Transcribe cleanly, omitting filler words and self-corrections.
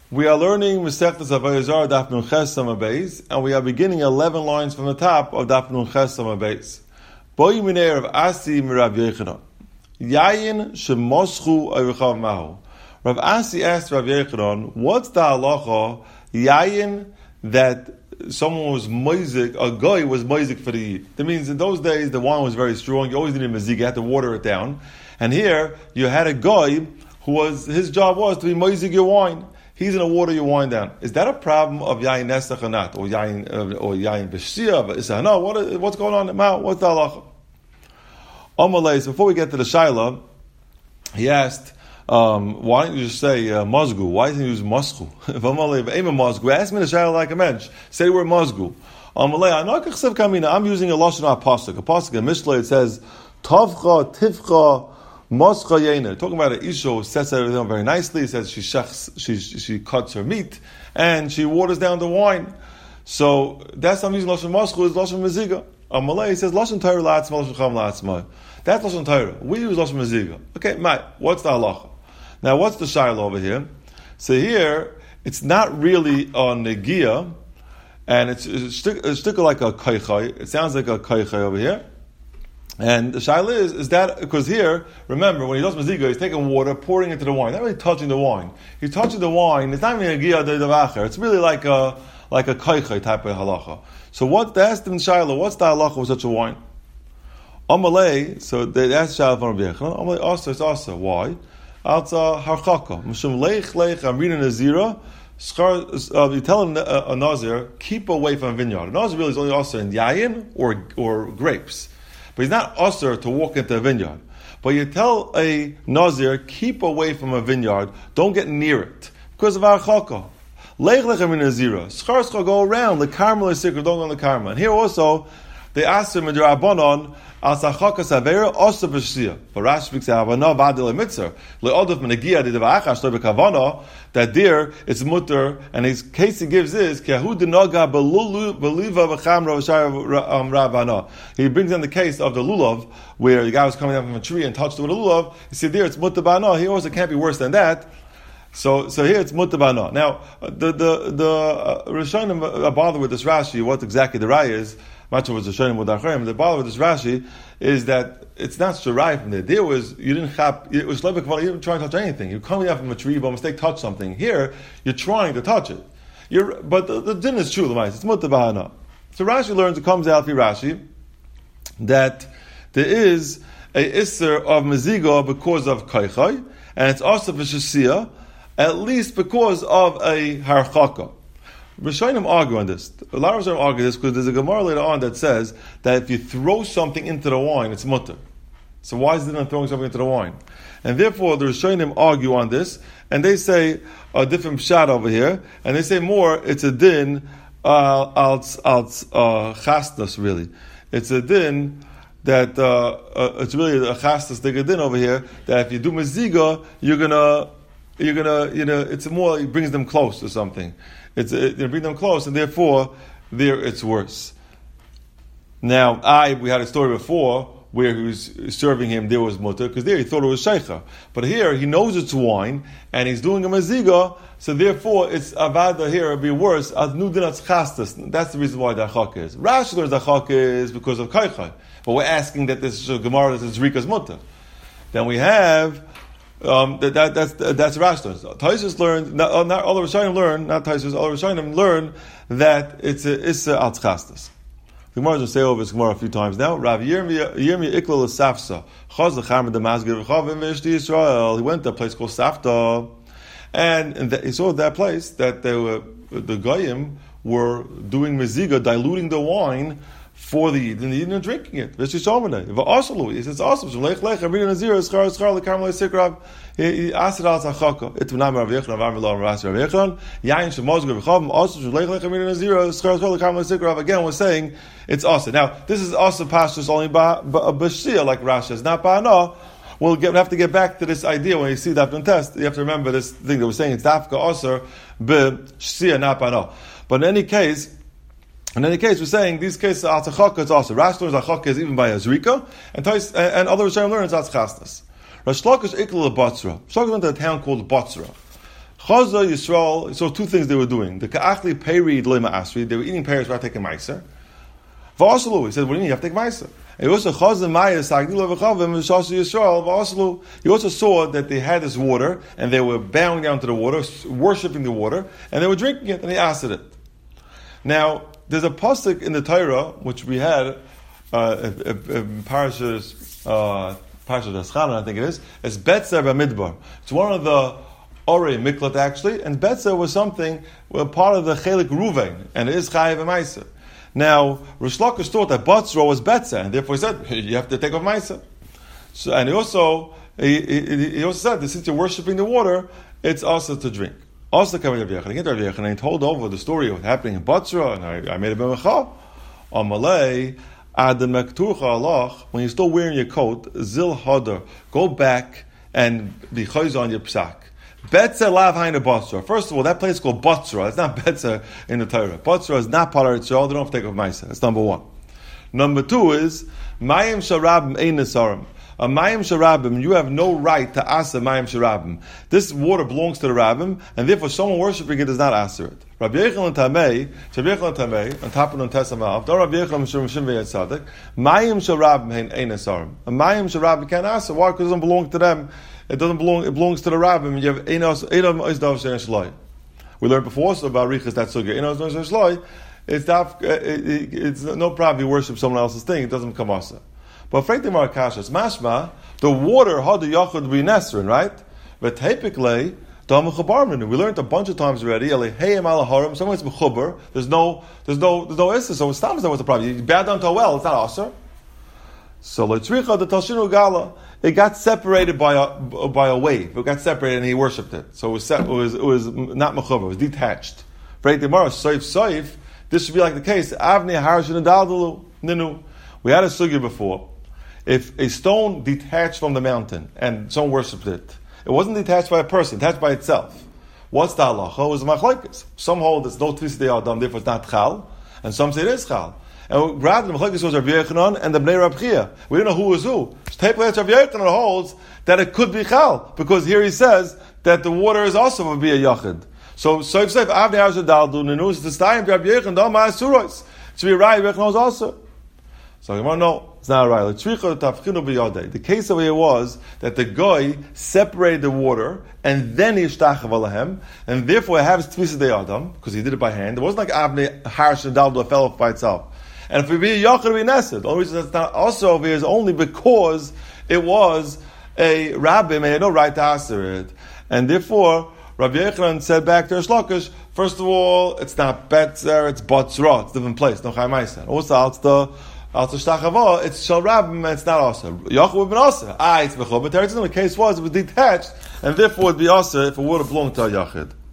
We are learning Masechtas Avodah Zarah Daf Nun Ches Samar Beis, and we are beginning 11 lines from the top of Daf Nun Ches Samar Beis. Boi minei Rav Asi mirav Yechanan. Yayin shemoschu oivachav mahu. Rav Asi asked Rav Yechanan, what's the halacha yayin that someone was moizik, a guy was moizik for the Yid? That means in those days the wine was very strong, you always needed mazik, you had to water it down. And here you had a guy who his job was to be moizik your wine. He's going to water your wine down. Is that a problem of yayin nesach or not? Or yayin b'shia? No, what's going on now? What's the halacha? Amalei, so before we get to the shaila, he asked, why don't you just say mazgu? Why doesn't he use maschu? If Amalei, mazgu, ask me the shaila like a mensch. Say the word mazgu. Amalei, I'm using a lashon pasuk. A pasuk in Mishlei, it says, tavcha, tifcha, Moscha Yener, talking about an Isha who sets everything very nicely. It says she cuts her meat and she waters down the wine. So that's I'm using Lashon Moscha is Lashon Meziga. Amalei says Lashon Torah La'atzma, Lashon Cham La'atzma. That's Lashon Torah. We use Lashon Meziga. Okay, Mike, what's the halacha? Now what's the shaila over here? So here, it's not really on Negia, and it's sticker like a Kaichai. It sounds like a Kaichai over here. And the shaila is that, because here, remember, when he does maziga, he's taking water, pouring into the wine. Not really touching the wine. He's touching the wine, it's not even a giyah de devacher. It's really like a kaichai type of halacha. So that's the shaila, what's the halacha with such a wine? Amalei, so that's shaila from Rabbi Yechon. Amalei also, it's also. Why? Alza harchaka. Mishum lech, I'm reading a zira. You tell a nazir, keep away from a vineyard. A nazir really is only also in yayin or grapes. But he's not usher to walk into a vineyard. But you tell a nazir, keep away from a vineyard, don't get near it. Because of our chaka. Lech lechem in nazira. Schar go around, the karmel is sick, don't go on the karmel. And here also, they asked him in the Rabbanon, al sachaka savera, osa b'shia. But Rashi speaks out, no vadil mitzvah. Le'odov menegia de devachash lo bekavana, that there, it's mutter, and his case he gives is, kehu denoga beliva v'cham ravana. He brings in the case of the lulav, where the guy was coming down from a tree and touched it with a lulav. He said there, it's mutter bana. He also can't be worse than that. So here it's mutter bana. Now, the Rishonim are bothered with this Rashi, what exactly the raya is. Much of the Rishonim with Acharim. The bother with this Rashi is that it's not Shirai from there. There was, you didn't chap, it was Lebek, you didn't try to touch anything. You're coming out from a tree, by mistake touch something. Here, you're trying to touch it. But the din is true, it's mutter bahana. So Rashi learns, it comes out from Rashi, that there is a isser of meziga because of kaichai, and it's also v'shasiyah, at least because of a harchaka. Rishonim argue on this. A lot of Rishonim argue this because there's a Gemara later on that says that if you throw something into the wine, it's mutter. So why is it not throwing something into the wine? And therefore, the Rishonim argue on this, and they say a different pshat over here, and they say more, it's a din al chastas, really. It's a din that it's really a chastas din over here, that if you do meziga, you're gonna, it's more, it brings them close to something. Bring them close, and therefore, there it's worse. Now, we had a story before where he was serving him, there was mutter, because there he thought it was sheicha. But here, he knows it's wine, and he's doing a maziga, so therefore, it's avada here, it'll be worse, as nudinatz chastas. That's the reason why the achak is. Rashi learns the achak is because of kaichai. But we're asking that this Gemara is Rika's mutter. Then we have, that's Rashi. Taisus learned, not all the Rishonim learn, not Taisus, all the Rishonim learn that it's a altzchastas. The Gemara will say over this Gemara a few times now. Rav Yirmiyah Iklal Safsa Chaz l'cham Damasgir v'chavim v'ishti Yisrael. He went to a place called Safta, and he saw that place that the Goyim were doing meziga, diluting the wine for the Yidden, and the Yidden are drinking it. He says, it's awesome. He asked it al Sachaka. It was not Rav Yechon, Rav Amillah, Rav Yechon. Yain shemozger v'chav, also shlech lechem in Nazir, schar schar lekam lesikra. Again, we're saying it's awesome. Now, this is also pastures only by b'shia, like Rashi says, not ba'ana. We'll have to get back to this idea when you see the Dafton test. You have to remember this thing that we're saying. It's dafka also b'shia, not ba'ana. But in any case, we're saying these cases are Atzachaka, it's also. Rashi learns Atzachaka is even by Azrika, and other Rishonim learns Atzchastas. Rash Lakish Iklal Batzra. Rash Lakish went to a town called Batzra. Chaza Yisrael, so two things they were doing. The Ka'achli Peirid Lema Asri, they were eating pears without taking Meiser. V'aslu, he said, what do you mean? You have to take Meiser. And he also Chaza Maya Sagdila V'chavim V'shasu Yisrael V'aslu. He also saw that they had this water, and they were bowing down to the water, worshipping the water, and they were drinking it, and he asked it. Now, there's a pasuk in the Torah, which we had, in Parashas Eschana, I think it is, it's Betzer B'Midbar. It's one of the Orei Miklat, actually, and Betzer was something, part of the Chelik Ruvain, and it is Chayev Meiser. Now, Rish Lakish thought that Batzra was Betzer, and therefore he said, you have to take off Meiser. So, and he also said that since you're worshipping the water, it's also to drink. Also, came to Rav Yechon, and he told over the story of what happening in Batzra, and I made a b'mecha. On Malay, Adam Mekturcha Allah, when you're still wearing your coat, Zil Hadar, go back and be chayz on your psak. Betzer lav haina Batzra. First of all, that place is called Batzra. It's not Betzer in the Torah. Batzra is not part of Israel. They don't have to take off Maisa. That's number one. Number two is Mayim Sharabim Ein Nesarim. A Mayim Sharabim, you have no right to asa Mayim Sharabim. This water belongs to the Rabbim, and therefore someone worshiping it does not asa it. Rabbi Yechon Tamei, on top of the Tesamav, don't Rabbi Yechon Mishum V'Yatzadik, Mayim Sharabim Ein Nesarim. A Mayim Sharabim can't asa. Why? Because it doesn't belong to them. It doesn't belong. It belongs to the Rabbim. You have Einam Oizdav Shein Shloi. We learned before also about Riches that sugya. Einam Oizdav Shein Shloi. It's no problem. You worship someone else's thing. It doesn't become asa. But frankly, Marakasha, it's mashma. The water had the yachud be nesrin, right? But typically, we learned a bunch of times already. Someone's mechuber. There's no issa. So it's not what's the problem. You bow down to a well. It's not asa. So Leitzricha the Talshinu Gala, it got separated by a wave. It got separated and he worshipped it. So it was not mechuber. It was detached. Right? The Gemara Soif. This should be like the case. Avni Harashin Daldalu Ninu. We had a sugya before. If a stone detached from the mountain and someone worshipped it, it wasn't detached by a person, detached by itself. What's the halacha? It was machlokes. Some hold there's no tvis de adam, therefore it's not chal, and some say it is chal. And rather, the machlokes was Rav Yechanan and the Bnei Rav Chia. We didn't know who was who. Rav Yechanan holds that it could be chal, because here he says that the water is also would be a yachid. So if Avnei Arzadal do nenus the stayim Rav Yechanan don't ma'asuros. To be right, Rav Yechanan is also. So you want to know, it's not right. The case over here was that the guy separated the water and then he ishtachav alahem, and therefore it has tvisah de adam because he did it by hand. It wasn't like Avnei Harsh and Daldo fell off by itself. And if it be yachid, it be nesed. The only reason that's not also over here is only because it was a rabbi and he had no right to answer it, and therefore Rabbi Yechanan said back to Rish Lakish, first of all, it's not Betzer, it's Batzra, it's a different place, no Chaymaisa. Also, it's the Shtachava, it's Shalrabim, it's not Asa. Yachid would have been Asa. It's Bechor, but the case was, it was detached, and therefore it would be Asa if it would have belonged to a Yachid.